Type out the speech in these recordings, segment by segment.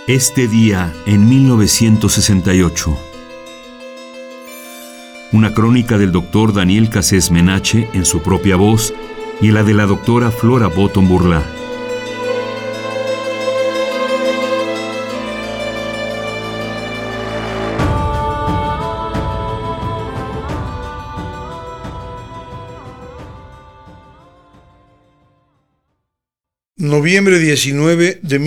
Este día en 1968. Una crónica del doctor Daniel Cassés Menache en su propia voz y la de la doctora Flora Botton Burlá. Noviembre 19 de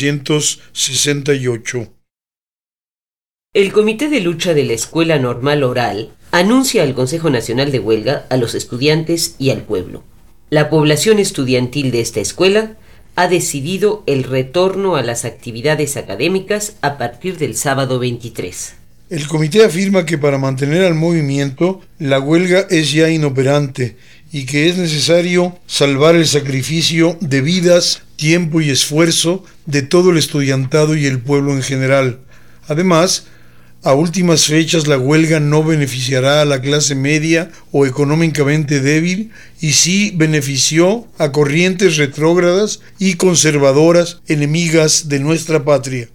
1968. El Comité de Lucha de la Escuela Normal Oral anuncia al Consejo Nacional de Huelga, a los estudiantes y al pueblo. La población estudiantil de esta escuela ha decidido el retorno a las actividades académicas a partir del sábado 23. El comité afirma que para mantener al movimiento, la huelga es ya inoperante y que es necesario salvar el sacrificio de vidas, tiempo y esfuerzo de todo el estudiantado y el pueblo en general. Además, a últimas fechas la huelga no beneficiará a la clase media o económicamente débil y sí benefició a corrientes retrógradas y conservadoras enemigas de nuestra patria.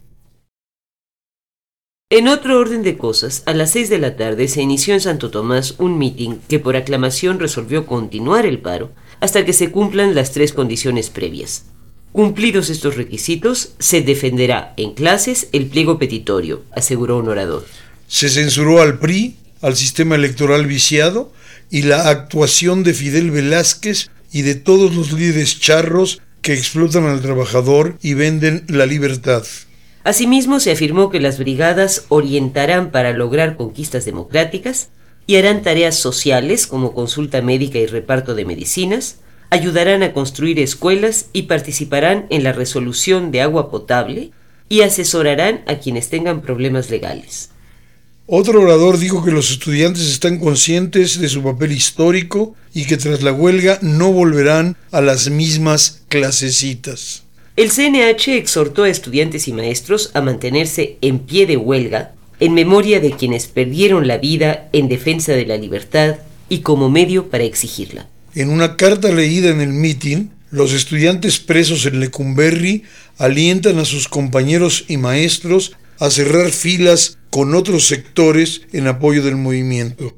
En otro orden de cosas, a las 6 de la tarde se inició en Santo Tomás un mitin que por aclamación resolvió continuar el paro hasta que se cumplan las 3 condiciones previas. Cumplidos estos requisitos, se defenderá en clases el pliego petitorio, aseguró un orador. Se censuró al PRI, al sistema electoral viciado y la actuación de Fidel Velázquez y de todos los líderes charros que explotan al trabajador y venden la libertad. Asimismo, se afirmó que las brigadas orientarán para lograr conquistas democráticas y harán tareas sociales como consulta médica y reparto de medicinas, ayudarán a construir escuelas y participarán en la resolución de agua potable y asesorarán a quienes tengan problemas legales. Otro orador dijo que los estudiantes están conscientes de su papel histórico y que tras la huelga no volverán a las mismas clasecitas. El CNH exhortó a estudiantes y maestros a mantenerse en pie de huelga en memoria de quienes perdieron la vida en defensa de la libertad y como medio para exigirla. En una carta leída en el mitin, los estudiantes presos en Lecumberri alientan a sus compañeros y maestros a cerrar filas con otros sectores en apoyo del movimiento.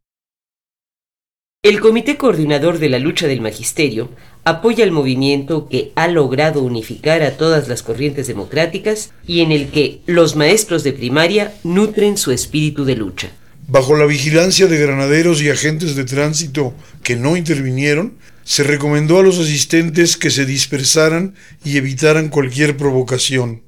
El Comité Coordinador de la Lucha del Magisterio apoya el movimiento que ha logrado unificar a todas las corrientes democráticas y en el que los maestros de primaria nutren su espíritu de lucha. Bajo la vigilancia de granaderos y agentes de tránsito que no intervinieron, se recomendó a los asistentes que se dispersaran y evitaran cualquier provocación.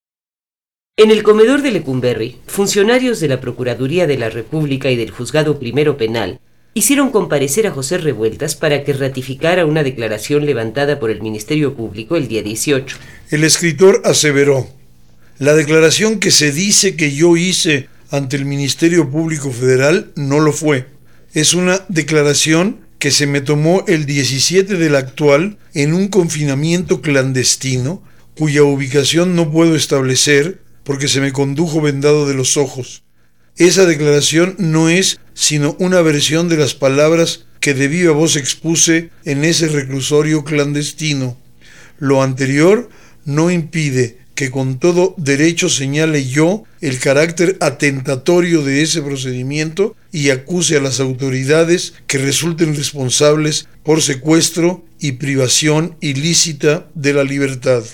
En el comedor de Lecumberri, funcionarios de la Procuraduría de la República y del Juzgado Primero Penal hicieron comparecer a José Revueltas para que ratificara una declaración levantada por el Ministerio Público el día 18. El escritor aseveró: la declaración que se dice que yo hice ante el Ministerio Público Federal no lo fue. Es una declaración que se me tomó el 17 del actual en un confinamiento clandestino, cuya ubicación no puedo establecer porque se me condujo vendado de los ojos. Esa declaración no es sino una versión de las palabras que de viva voz expuse en ese reclusorio clandestino. Lo anterior no impide que con todo derecho señale yo el carácter atentatorio de ese procedimiento y acuse a las autoridades que resulten responsables por secuestro y privación ilícita de la libertad.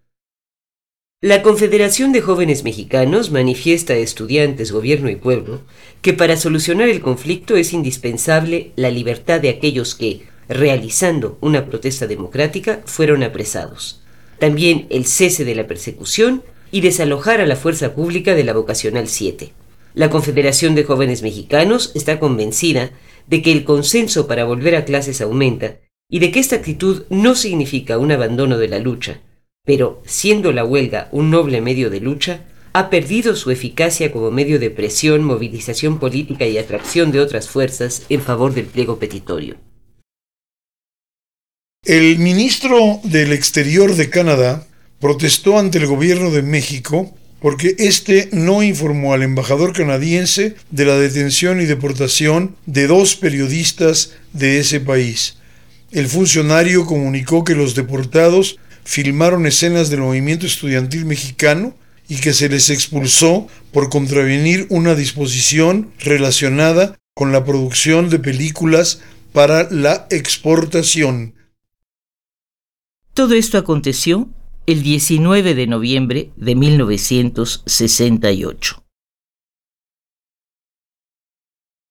La Confederación de Jóvenes Mexicanos manifiesta a estudiantes, gobierno y pueblo que para solucionar el conflicto es indispensable la libertad de aquellos que, realizando una protesta democrática, fueron apresados. También el cese de la persecución y desalojar a la fuerza pública de la Vocacional 7. La Confederación de Jóvenes Mexicanos está convencida de que el consenso para volver a clases aumenta y de que esta actitud no significa un abandono de la lucha, pero, siendo la huelga un noble medio de lucha, ha perdido su eficacia como medio de presión, movilización política y atracción de otras fuerzas en favor del pliego petitorio. El ministro del Exterior de Canadá protestó ante el gobierno de México porque éste no informó al embajador canadiense de la detención y deportación de 2 periodistas de ese país. El funcionario comunicó que los deportados filmaron escenas del movimiento estudiantil mexicano y que se les expulsó por contravenir una disposición relacionada con la producción de películas para la exportación. Todo esto aconteció el 19 de noviembre de 1968.